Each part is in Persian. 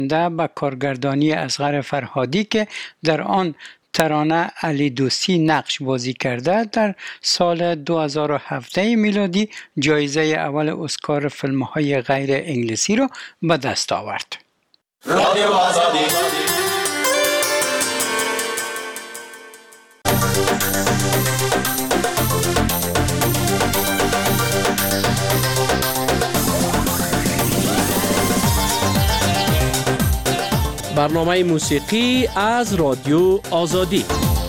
با کارگردانی اصغر فرهادی که در آن ترانه علی دوستی نقش بازی کرده، در سال 2017 میلادی جایزه اول اسکار فیلم‌های غیر انگلیسی را به دست آورد. رادیو آزادی. برنامه موسیقی از رادیو آزادی.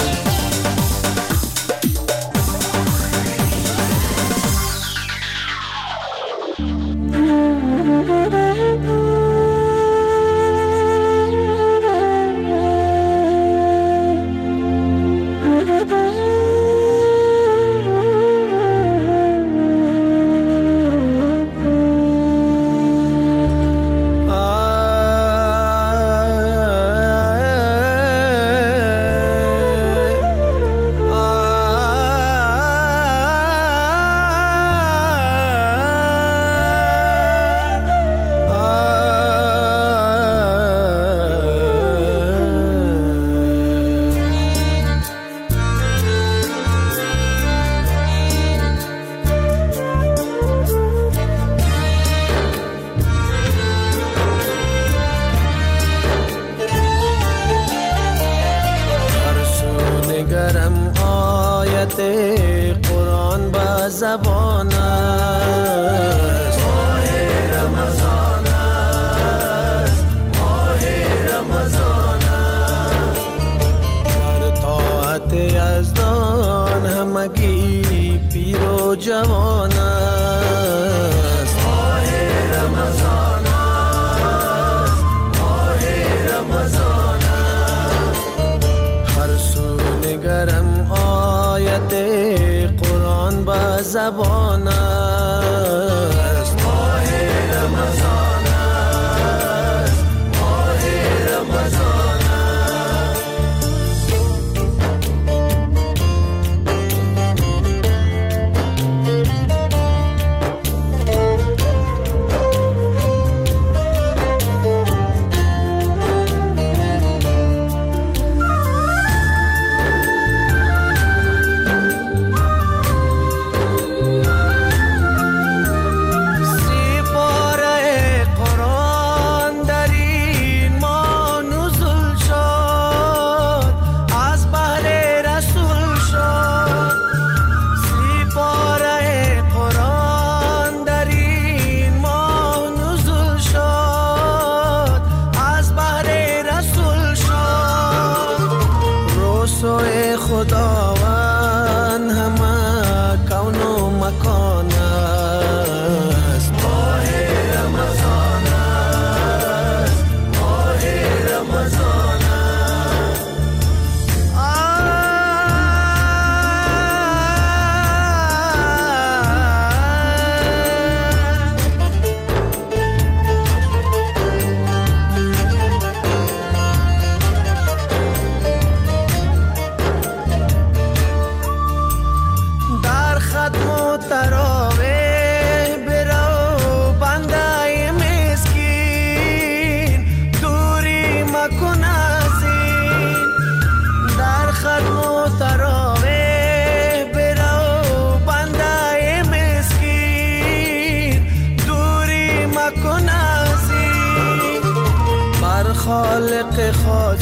خالق خود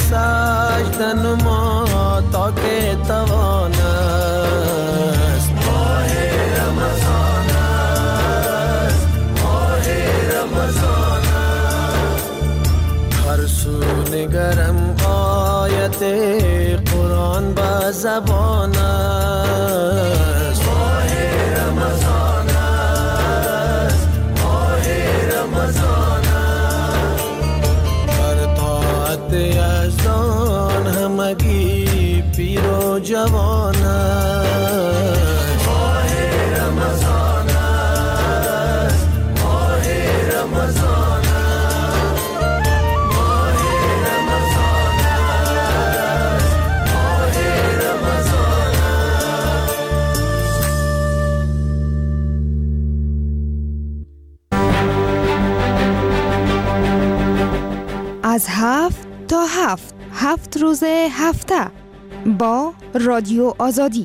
سجدن ما تا که توان است. ماه رمضان است، ماه رمضان است. هر سو نگرم آیت قرآن با زبان است. ماه رمضان است، ماه رمضان است. یزدان همگی پیر و جوان است. ماه رمضان است، ماه رمضان است. ماه رمضان است، ماه رمضان از 7 تا 7 روز هفته با رادیو آزادی.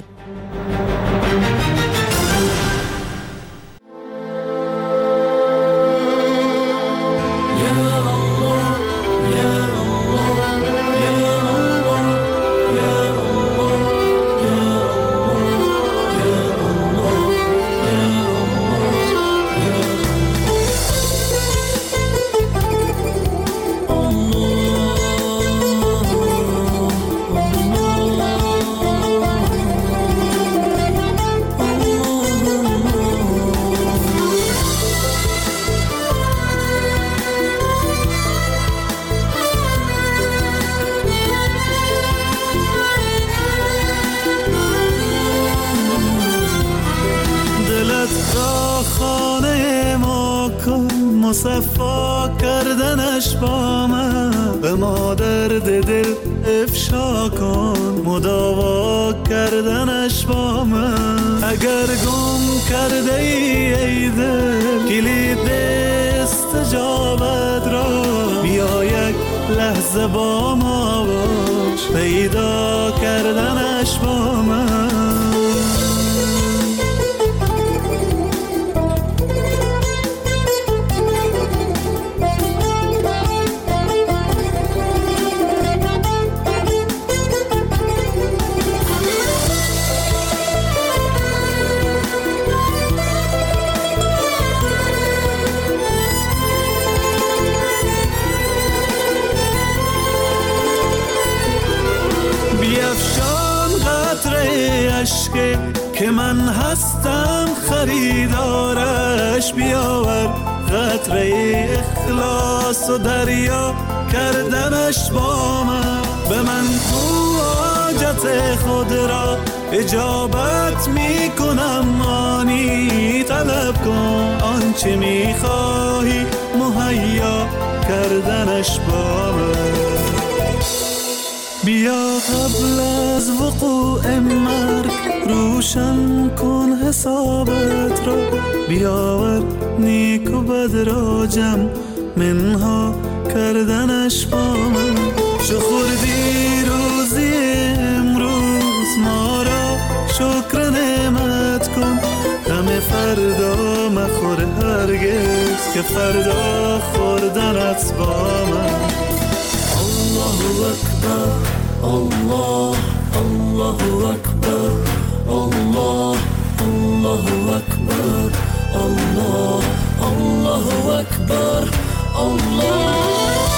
مصفا کردنش با من، به ما درد دل افشا کن، مداوا کردنش با من. اگر گم کرده ای دل کلید استجابت را، بیا یک لحظه با ما باش، پیدا کردنش با من. که من هستم خریدارش، بیاور قطره اخلاص و دریا کردنش با من. به من تو حاجت خود را اجابت می کنم، آنی طلب کن آنچه می خواهی مهیا کردنش با من. بیا قبل از وقوع مرگ روشن کن حسابت را، بیاور نیک و بد را جمع منها کردنش با من. چو خوردی روزی امروز ما را شکر نعمت کن، غم فردا مخور هرگز که فردا خوردنت با من. الله اکبر، الله الله اکبر، الله الله اکبر، الله الله اکبر، الله.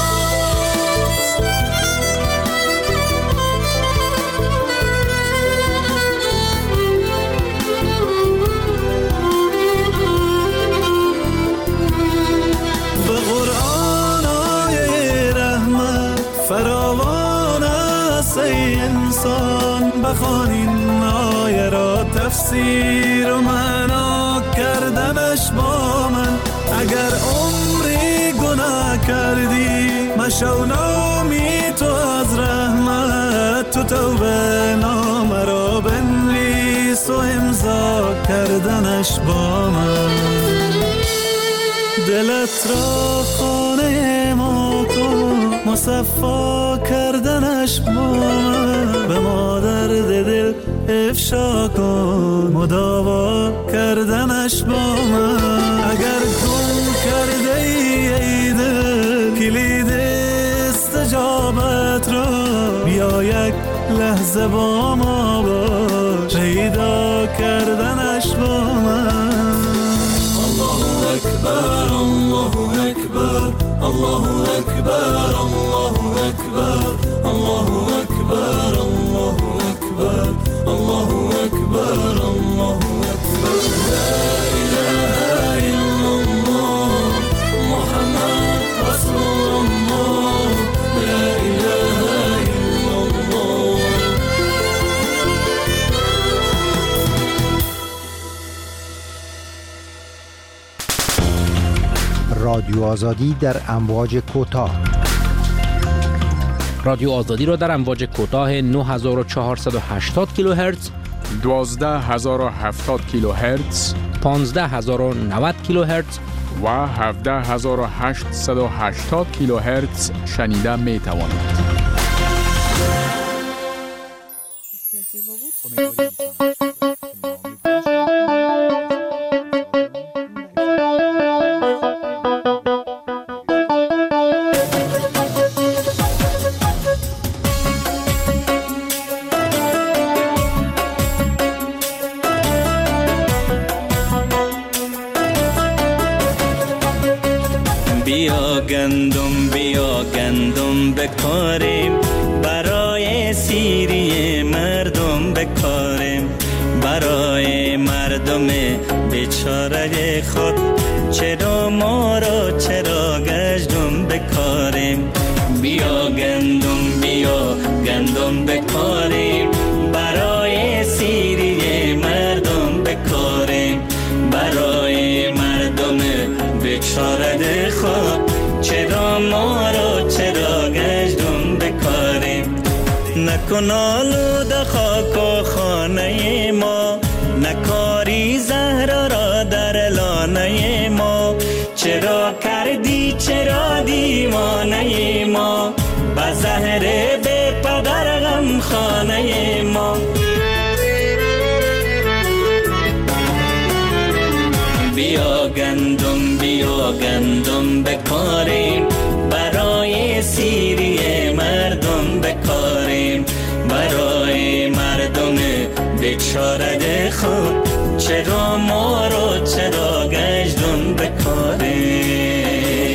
به قرآن آیه رحمت فراوان است ای انسان، بخوان این آیه را تفسیر و معنا کردنش با من. اگر عمری گناه کردی مشو نامی تو از رحمت، تو توبه نامه را بنویس و امضا کردنش با من. دلت را خانه ما کن، مصفا کردنش با من. به ما درد دل افشا کن، مداوا کردنش با من. اگر گم کرده ای دل کلید استجابت را، بیا یک لحظه با ما باش، پیدا کردنش با من. الله اکبر، الله اکبر، الله اکبر، الله اکبر، الله اکبر، الله اکبر، الله اکبر، الله اکبر. لا اله الا الله محمد رسول الله، لا اله الا الله. رادیو آزادی در امواج کوتاه. رادیو آزادی را در امواج کوتاه 9480 کیلوهرتز، 12070 کیلوهرتز، 15090 کیلوهرتز و 17880 کیلوهرتز شنیده می توانید. بیا گندم بکاریم، برای سیری مردم بکاریم، برای مردم بیچاره خود، چرا ما را چرا گشتم بکاریم. بیا گندم بکاریم، برای سیری مردم بکاریم، برای مردم بیچاره خود، چرا ما را چرا گشتم بکاریم. نکن آلوده خاک و خانه ما، نکاری زهر را در لانه ما، چرا کردی چرا دیوانه ما، با زهر بی پدر غم خانه ما. بیا گندم بکاریم، برای سیری مردم بکاریم، برای مردم بیچاره خود، چرا ما رو چرا گشتم بکاریم.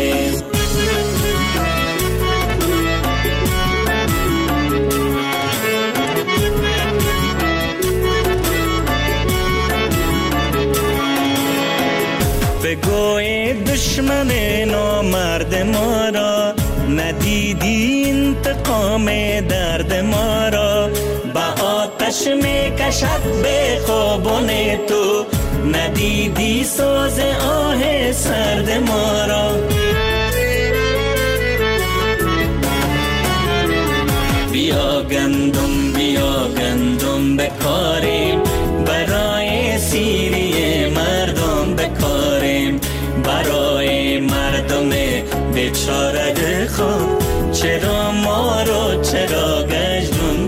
بگوی دشمن نامرد ما را، ندیدی انتقام درد ما را، با آتش می کشد به خوابان تو، ندیدی سوز آه سرد ما را. بیا گندم بکاریم، برای سیری مردم بکاریم، برای مردم بیچاره خود، چرا ما رو چرا گشتم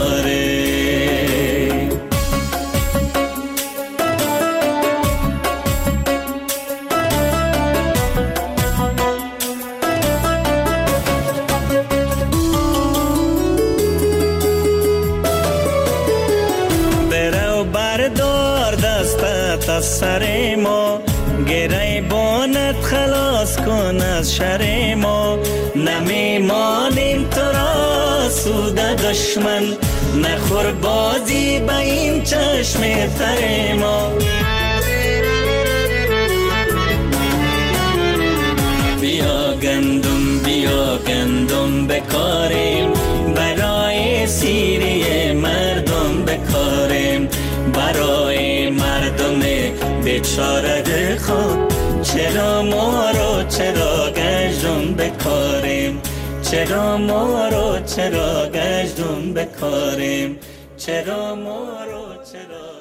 بکاریم. برو بردار دستت از سر ما، گره بانت خلاص کن از شر ما، نمیمانیم تو را سود دشمن، نخور بازی به این چشم تر ما. بیا گندم بکاریم، برای سیری مردم بکاریم، برای مردم بیچاره خود، چرا ما رو چرا گشتم بکاریم، چرا ما رو چرا گشتم بکاریم، چرا ما رو چرا.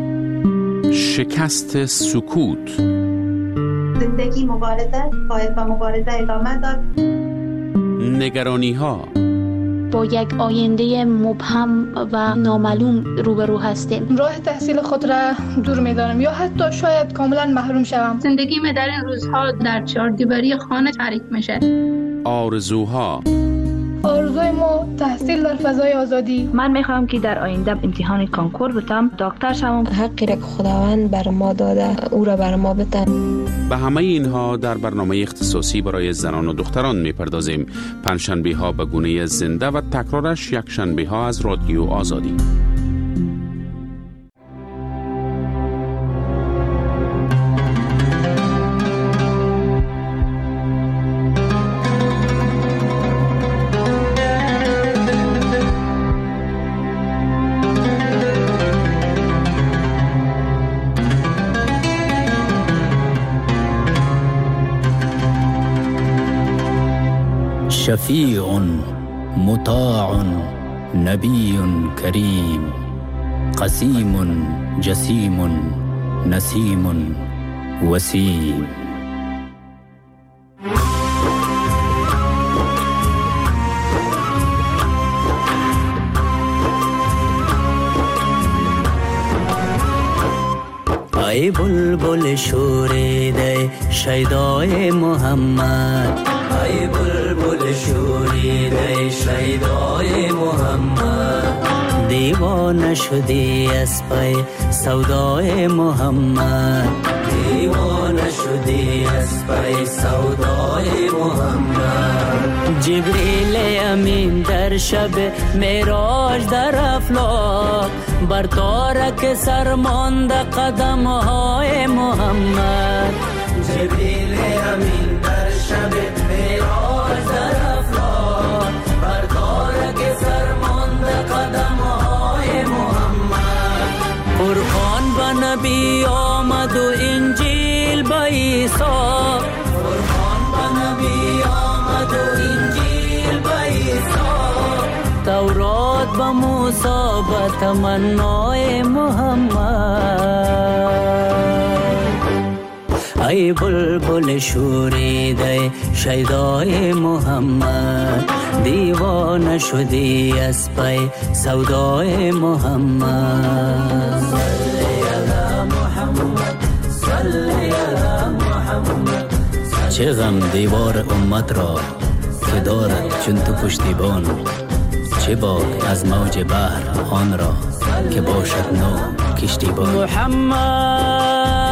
شکست سکوت. زندگی مبارزه باید با مبارزه ادامه داد. نگرانی ها. با یک آینده مبهم و نامعلوم روبرو هستیم. راه تحصیل خود را دور می‌دانم یا حتی شاید کاملا محروم شوم. زندگی من در این روزها در چهاردیواری خانه تعریف میشه. آرزوها. آرزوی ما تحصیل در فضای آزادی. من میخوام که در آینده امتحان کانکور بتم، دکتر شوم. حقی را که خداوند بر ما داده او را بر ما بده. به همه اینها در برنامه اختصاصی برای زنان و دختران میپردازیم. پنجشنبه ها به گونه زنده و تکرارش یک شنبه ها از رادیو آزادی. شفیع مطاع نبی کریم قسیم جسیم نسیم وسیم. بلبل شوریده شیدای محمد، ای بلبل شوریده شیدای محمد. دیوانه شدی از پی سودای محمد، دیوانه شدی از پی سودای محمد. جبریل امین در شب معراج در افلاک بر تارک سر مانده قدم های محمد. جبریل امین در شب معراج در افلاک بر تارک سر مانده قدم های محمد. قرآن به نبی آمد و انجیل به عیسی، قرآن به نبی آمد و انجیل به عیسی. تورات به موسی به تمنای محمد. ای بلبل شوریده شیدای محمد، دیوانه شدی از پی سودای محمد. صلی علی محمد، صلی علی محمد. چه غم دیوار امت را که دارد چون تو پشتیبان، چه باک از موج بحر آن را که باشد نو کشتیبان. محمد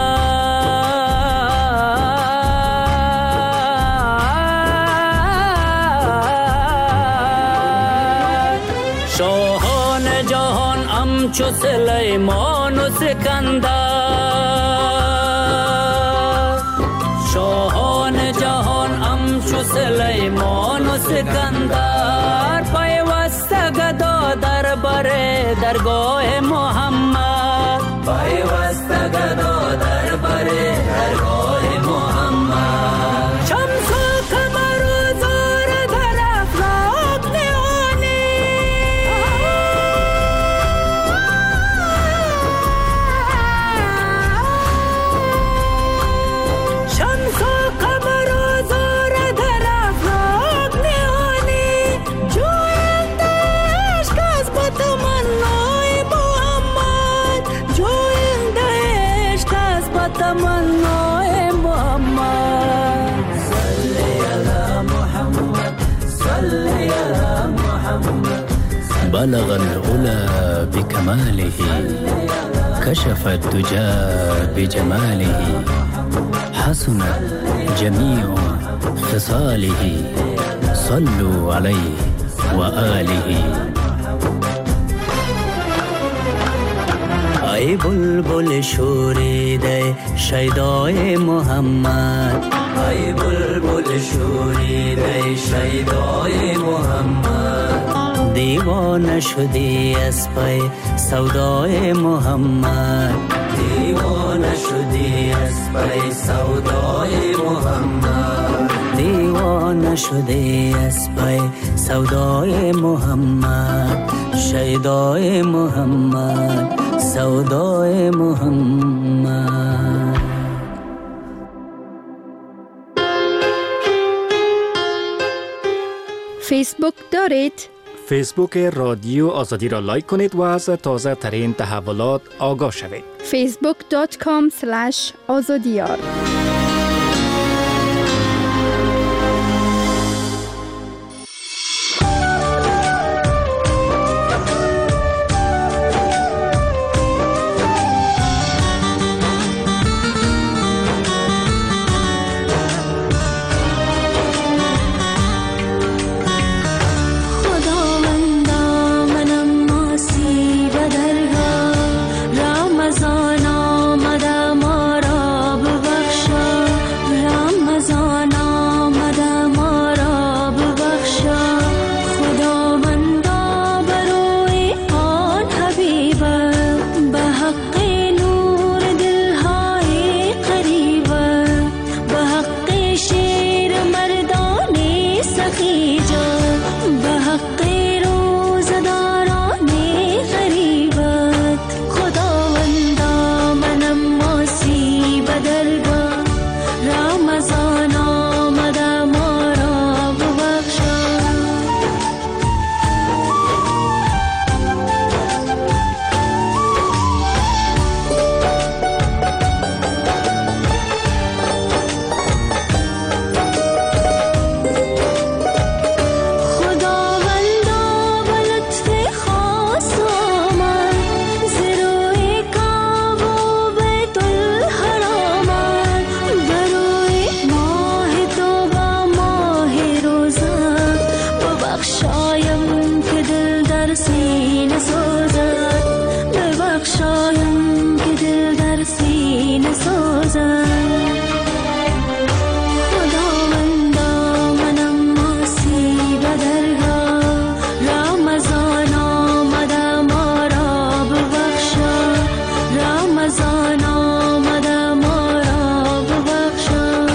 شاهان جهان همچو سلیمان و سکندر، شاهان جهان همچو سلیمان و سکندر. پیوسته گدا در بر درگاه محمد، پیوسته گدا در بر درگاه محمد. شمس و قمر و زهره در افلاک نهانی، شمس و قمر و زهره در افلاک نهانی. جوینده عشق از با تمنای محمد، جوینده عشق از با تمنای محمد. صلی علی محمد، صلی علی محمد. بلغ العلا بکماله کشف الدجى بجماله، حسنت جمیع خصاله صلوا علیه و آله. ای بلبل شوریده شیدای محمد، ای بلبل شوریده شیدای محمد. دیوانه شدی از پی سودای محمد، دیوانه شدی از پی سودای محمد. دیوانه شدی از پی سودای محمد، شیدای محمد، سودای محمد. فیسبوک دارید؟ فیسبوک رادیو آزادی را لایک کنید و از تازه ترین تحولات آگاه شوید. facebook.com/azadiyar. رمضان آمد ما را ببخش ببخشایم که دل در سینه سوزد، ببخشایم که دل در سینه سوزد. خداوندا منم آسیب درگاه، رمضان آمده ما را ببخشا، رمضان آمده ما را ببخشا.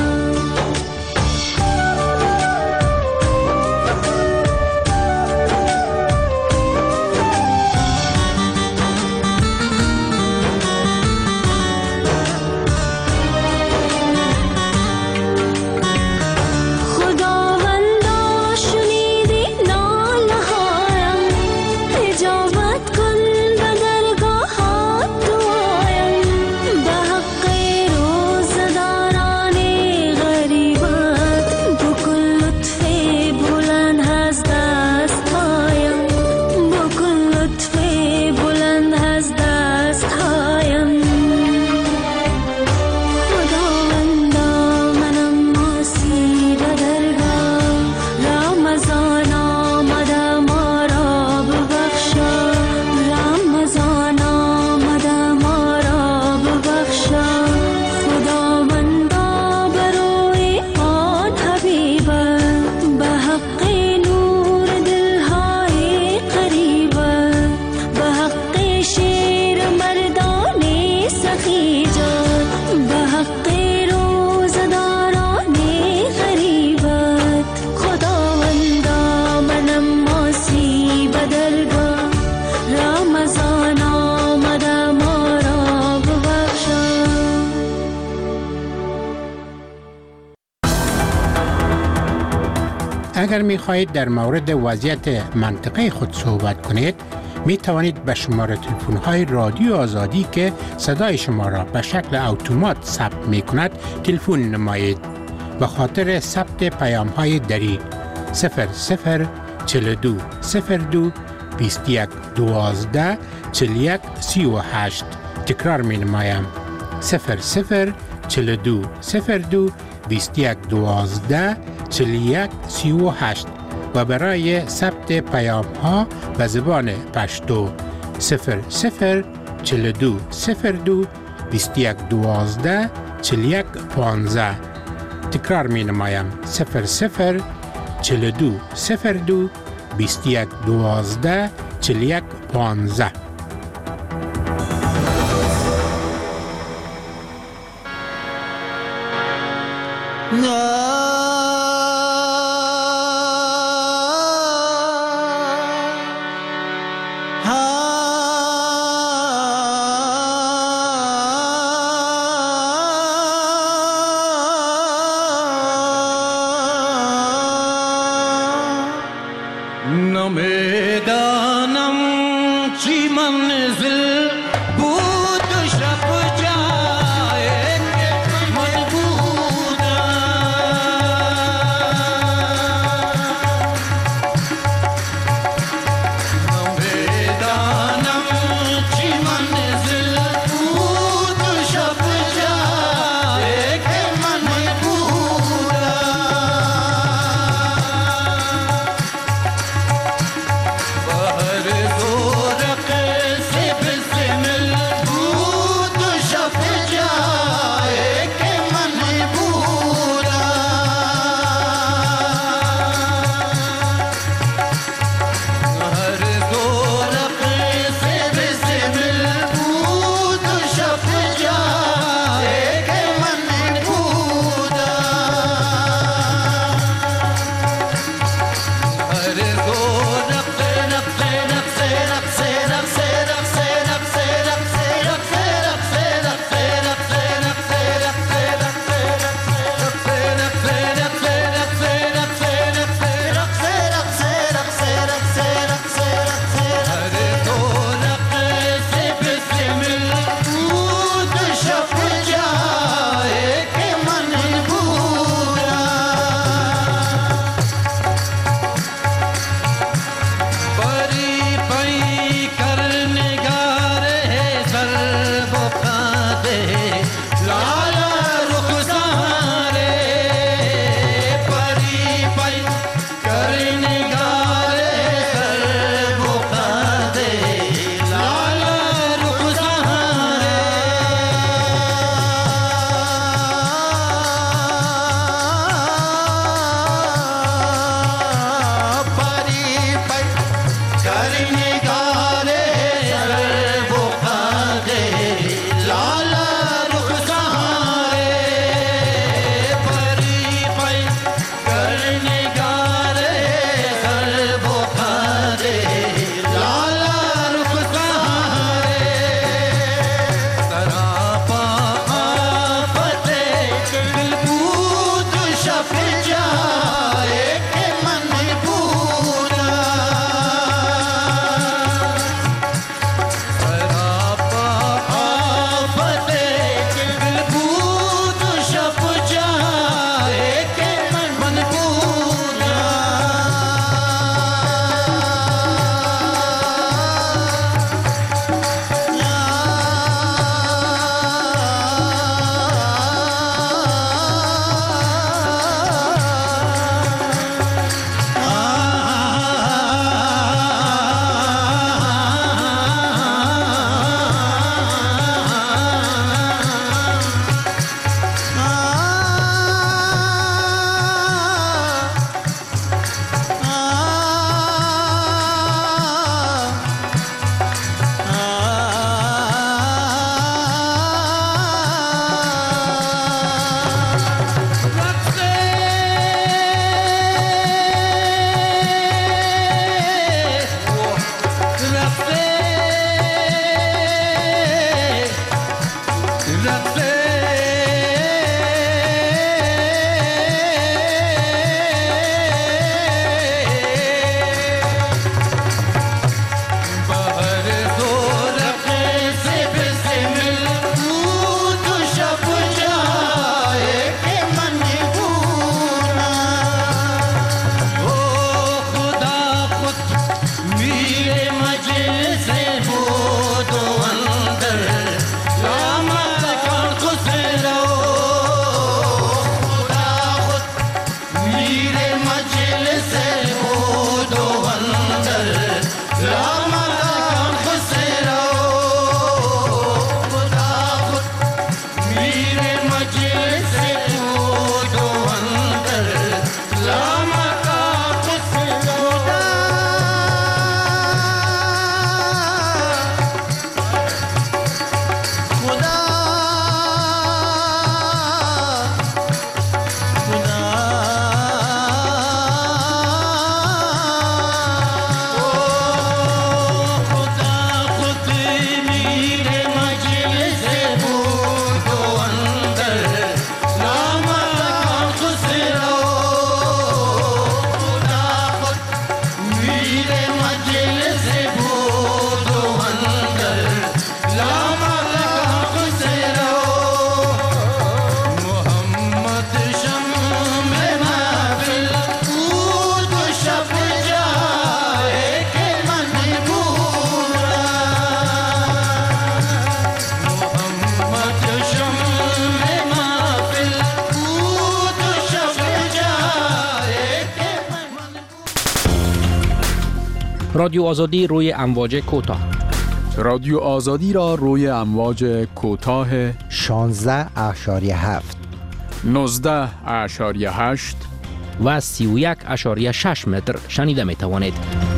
اگر می خواهید در مورد وضعیت منطقه خود صحبت کنید، می توانید به شماره تلفن های رادیو آزادی که صدای شما را به شکل اتومات ثبت می کند تلفن نمایید. به خاطر ثبت پیام های دری 0042 02 21 12 41 38. تکرار می نمایم 0042 02 21 12 41 38 و برای ثبت پیام ها به زبان پشتو 0042 02 21 12 41 15. تکرار می نمایم 0042 02 21 12 41 15. से رادیو آزادی روی امواج کوتاه. رادیو آزادی را روی امواج کوتاه 16.7 19.8 و 31.6 متر شنیده می توانید.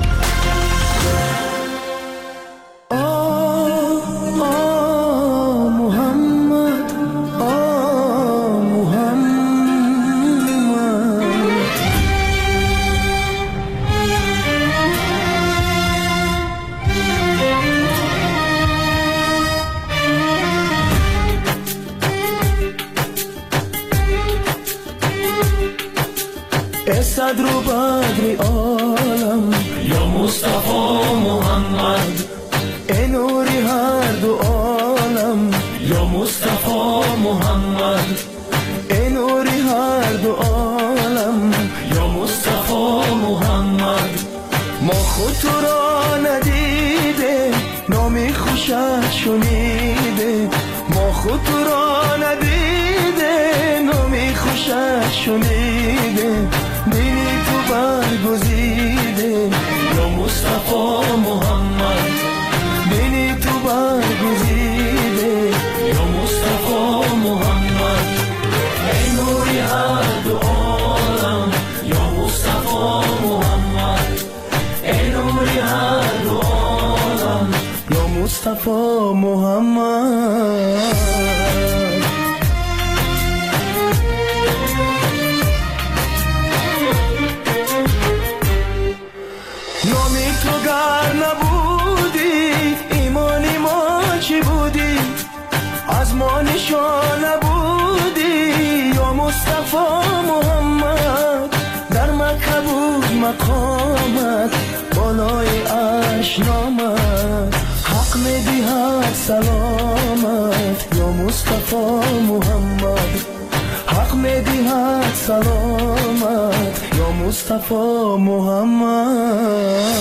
صدر و بدر عالم یا مصطفی محمد، ای نوری هر دو عالم یا مصطفی محمد، ای نوری هر دو عالم یا مصطفی محمد. ما خود تو را ندیده، نامی خوشت شنیده، ما خود تو را ندیده، نامی خوشت شنیده، دینی تو برگزیده یا مصطفی محمد، دینی تو برگزیده یا مصطفی محمد. ای نوری هر دو عالم یا مصطفی محمد، ای نوری هر دو عالم یا مصطفی محمد. نبودی ایمانی ما چی بودی، از ما نشان نبودی یا مصطفی محمد. در مکه بود مقامت بالای عرش نامت، حق میدهد سلامت یا مصطفی محمد، حق میدهد سلامت یا مصطفی محمد.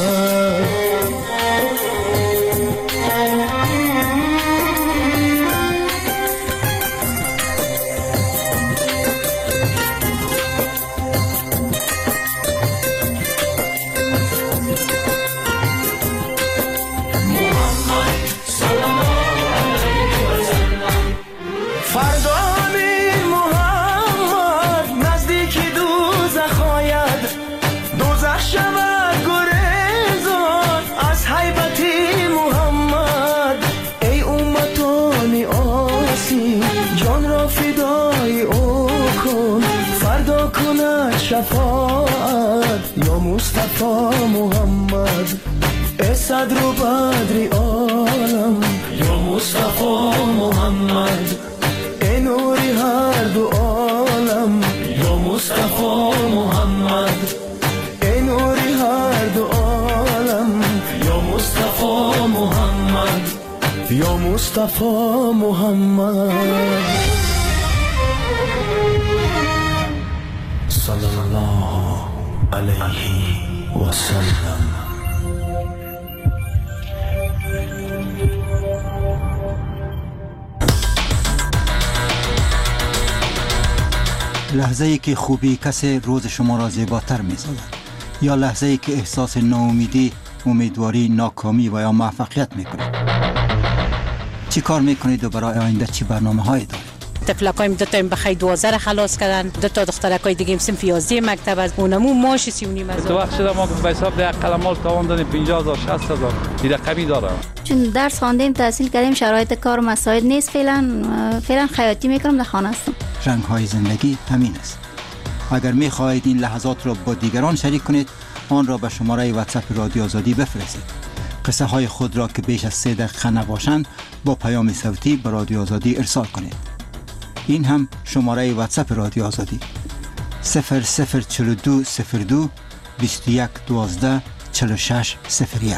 شفاعت یا مصطفی محمد، ای صدر و بدر عالم یا مصطفی محمد، ای نوری هر دو عالم یا مصطفی محمد، ای نوری هر دو عالم یا مصطفی محمد یا مصطفی محمد. صلی الله علیه و سلم. لحظه ای که خوبی کسی روز شما را زیباتر می سازد، یا لحظه ای که احساس ناامیدی، امیدواری، ناکامی و یا موفقیت می کنید. چی کار می کنید و برای آینده چی برنامه هایی دارید؟ تفلکایم دو تا بخیر 12 خلاص کردن، دو تا دخترکای دیگه صنف 11 مکتب از اونمو ماش 3.5 تو وقت شده ما به حساب ده قلمال تاوان دادیم 50000 60000 این رقمی داره. چون درس خواندیم تحصیل کردیم شرایط کار مساعد نیست، فعلا خیاطی میکنم در خانه هستم. رنگ های زندگی همین است. اگر می خواهید این لحظات را با دیگران شریک کنید، آن را به شماره واتساپ رادیو آزادی بفرستید. قصه های خود را که بیش از 3 دقیقه نباشند با پیام صوتی به رادیو آزادی ارسال کنید. این هم شماره واتساپ رادیو آزادی 0042 02 21 12 46 01.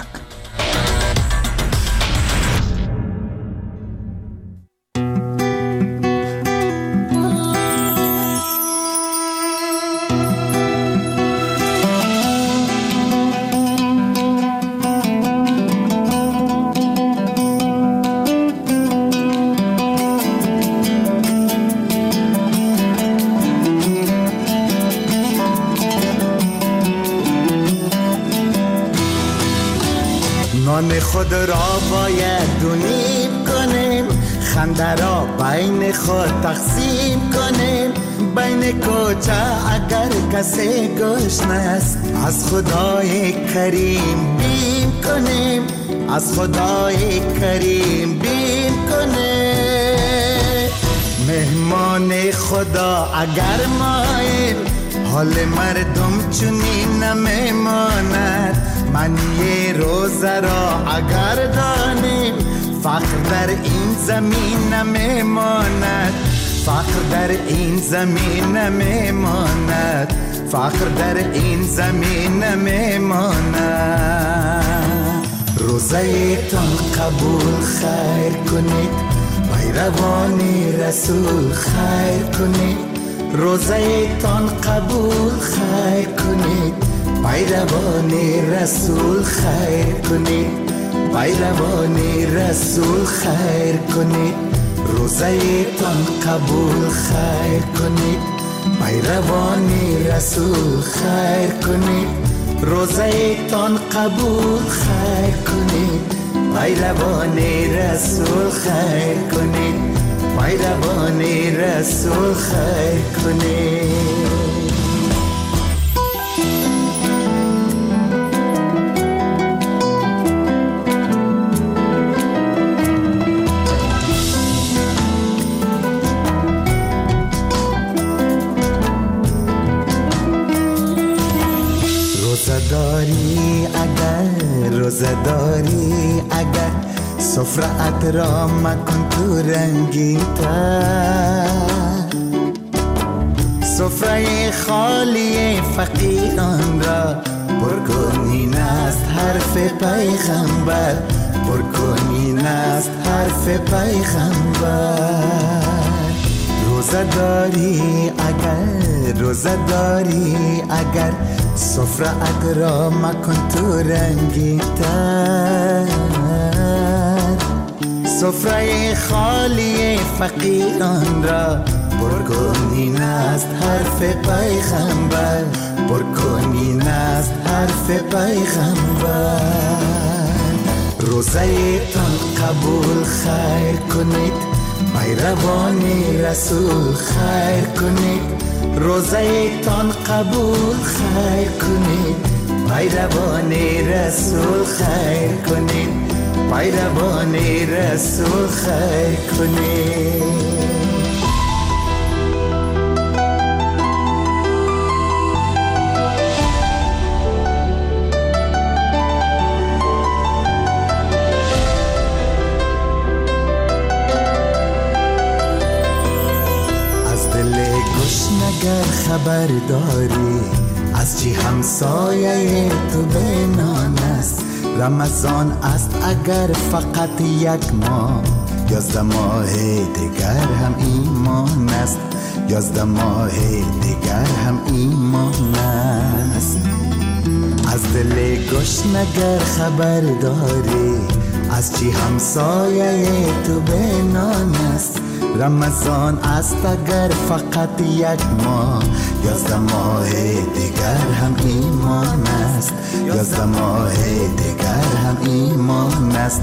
نان خود را باید دونیم کنیم، خنده را بین خود تقسیم کنیم. بین کوچه اگر کسی گشنه است، از خدای کریم بیم کنیم، از خدای کریم بیم کنیم. مهمان خدا اگر ماییم، حال مردم چنین نمیماند. معنی روزه را اگر دانیم، فقر در این زمین نمیماند، فقر در این زمین نمیماند، فقر در این زمین نمیماند. روزه تان قبول خیر کنید، پیروان رسول خیر کنید. روزه تان قبول خیر کنید، پیروان رسول خیر کنید، پیروان رسول خیر کنید. روزه تان قبول خیر کنید، پیروان رسول خیر کنید. روزه تان قبول خیر کنید، پیروان رسول خیر کنید، پیروان رسول خیر کنید. روزداری اگر سفرت را مکن تو رنگین تر، سفره خالی فقیران را پرکنین است حرف پیغمبر، پرکنین است حرف پیغمبر. روزداری اگر سفرت را مکن تو رنگین تر، سفره خالی فقیران را پرکنین است حرف پیغمبر، پرکنین است حرف پیغمبر. روزه تان قبول خیر کنید، پیروان رسول خیر کنید. روزه تان قبول خیر کنید، پیروان رسول خیر کنید، پیروان رسول خیر کنید. اگر خبر داری از چی همسایه تو بینان است، رمضان است اگر فقط یک ماه، 11 ماه دیگر هم ایمان است، 11 ماه دیگر هم ایمان است. از دل گشنگر خبر داری از چی همسایه تو بینان است، رمضان است اگر فقط یک ماه، 11 ماه دیگر هم ایمان است، 11 ماه دیگر هم ایمان است.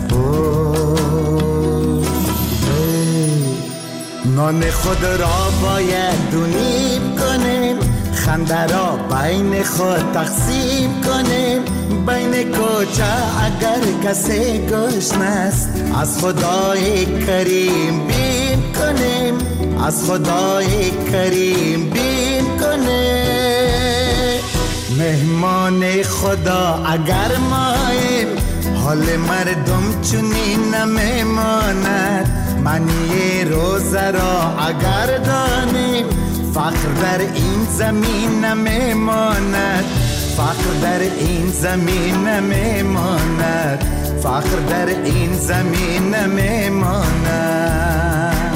نان خود را باید دونیم کنیم، خنده را بین خود تقسیم کنیم. بین کوچه اگر کسی گشنه است، از خدای کریم بیم کنیم، از خدای کریم بیم کنیم. مهمان خدا اگر ماییم، حال مردم چنین نمیماند. معنی روزه را اگر دانیم، فقر در این زمین نمیماند، فقر در این زمین نمیماند، فقر در این زمین نمیماند.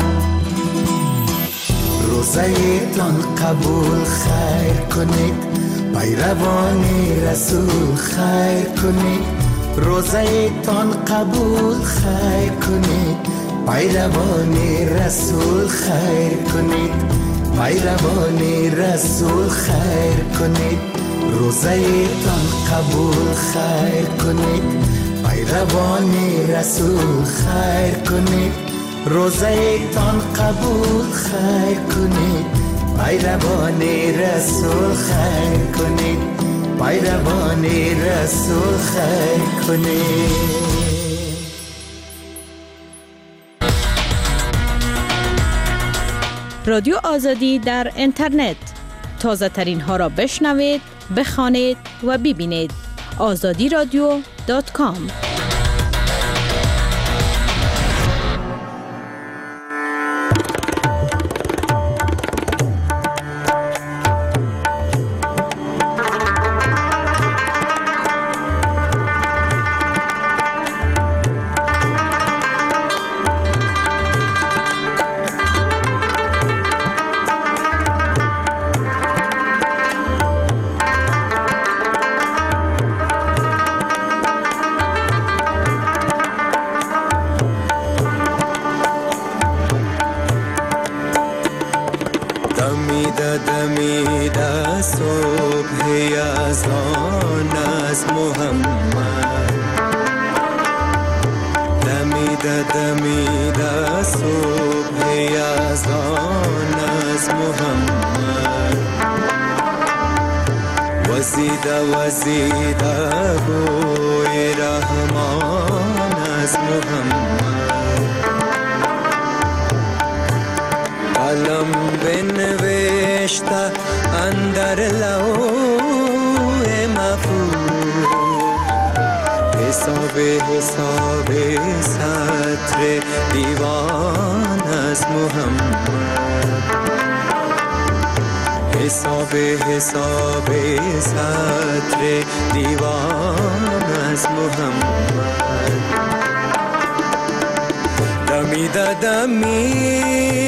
روزه تان قبول خیر کنید، پیروان رسول خیر کنید. روزه تان قبول خیر کنید، پیروان رسول خیر کنید، پیروان رسول خیر کنید. روزه تان قبول خیر کنید، پیروان رسول خیر کنید روزه تان قبول خیر کنید پیروان رسول خیر کنید پیروان رسول خیر کنید. رادیو آزادی در اینترنت تازه ترین ها را بشنوید، بخوانید و ببینید. azadiradio.com. دمیده صبح یزدان از محمد دمیده صبح یزدان از محمد وزیده بوی رحمان از محمد قلم بنوشته اندر لوح محفوظ حساب سطر دیوان از محمد حساب سطر دیوان از محمد دمی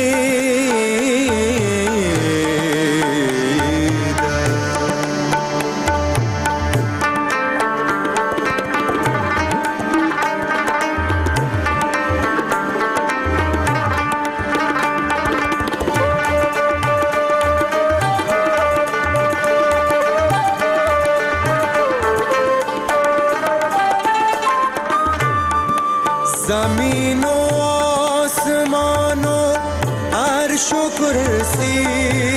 زمین و آسمان و عرش و کرسی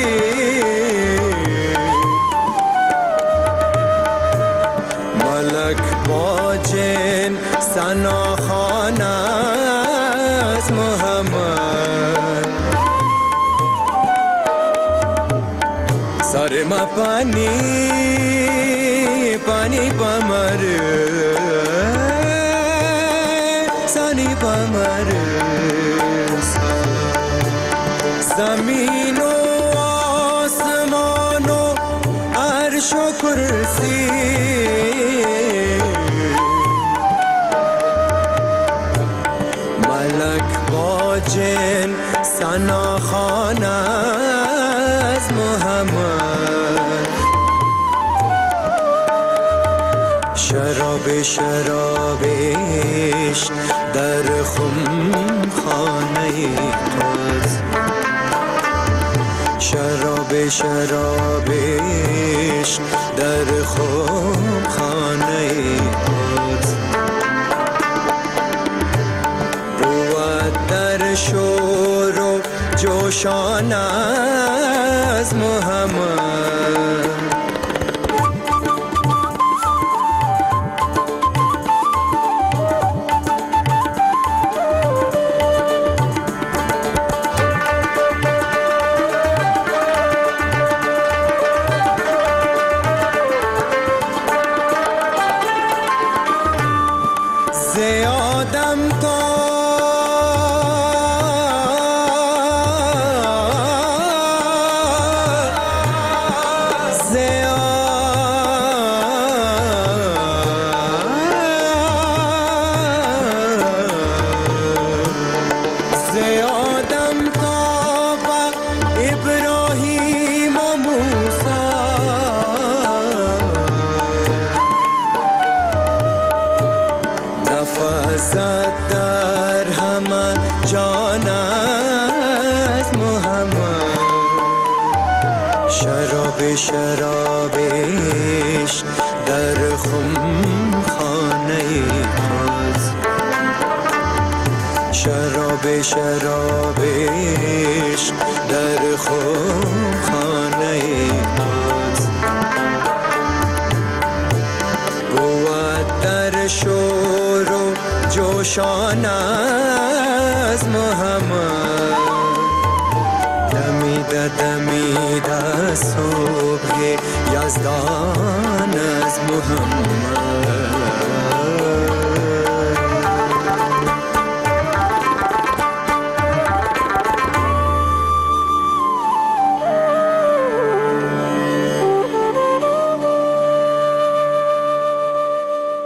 ملک با جن ثناخوان از محمد سر ما پانی بمر زمین و آسمان و عرش و کرسی ملک با جن ثناخوان از محمد شرابش در خم خانه قدس شرابش در خم خانه قدس بود در شور و جوشان از محمد در همه جان از محمد شرابش در خم خانه به شراب عشق در خانه توست. بود در شور و جوشان از محمد، دمیده صبح یزدان از محمد.